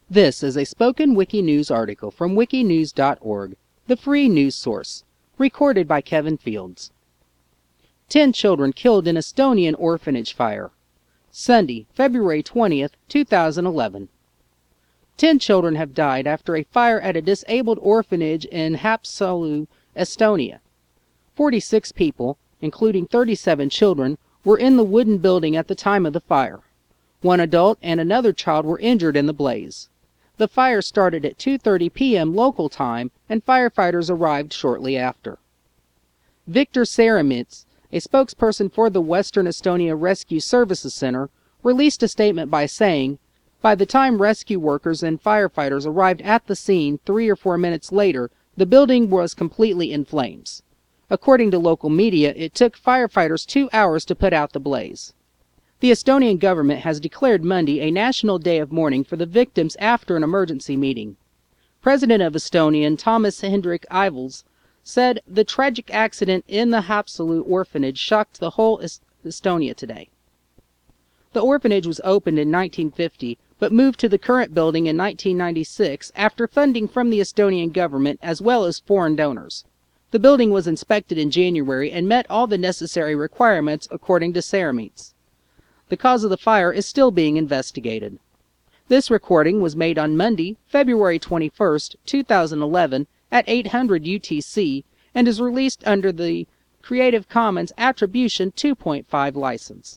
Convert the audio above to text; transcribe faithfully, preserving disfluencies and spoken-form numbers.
This is a spoken Wiki News article from wikinews dot org, the free news source, recorded by Kevin Fields. Ten children killed in Estonian orphanage fire. Sunday, February twentieth, two thousand eleven. Ten children have died after a fire at a disabled orphanage in Haapsalu, Estonia. forty-six people, including thirty-seven children, were in the wooden building at the time of the fire. One adult and another child were injured in the blaze. The fire started at two thirty p m local time, and firefighters arrived shortly after. Victor Saramitz, a spokesperson for the Western Estonia Rescue Services Center, released a statement by saying, "By the time rescue workers and firefighters arrived at the scene three or four minutes later, the building was completely in flames. According to local media, it took firefighters two hours to put out the blaze." The Estonian government has declared Monday a national day of mourning for the victims after an emergency meeting. President of Estonia, Thomas Hendrik Ivels, said the tragic accident in the Haapsalu orphanage shocked the whole Est- Estonia today. The orphanage was opened in nineteen fifty, but moved to the current building in nineteen ninety-six after funding from the Estonian government as well as foreign donors. The building was inspected in January and met all the necessary requirements, according to Saramitz. The cause of the fire is still being investigated. This recording was made on Monday, February twenty-first, two thousand eleven at eight hundred U T C and is released under the Creative Commons Attribution two point five license.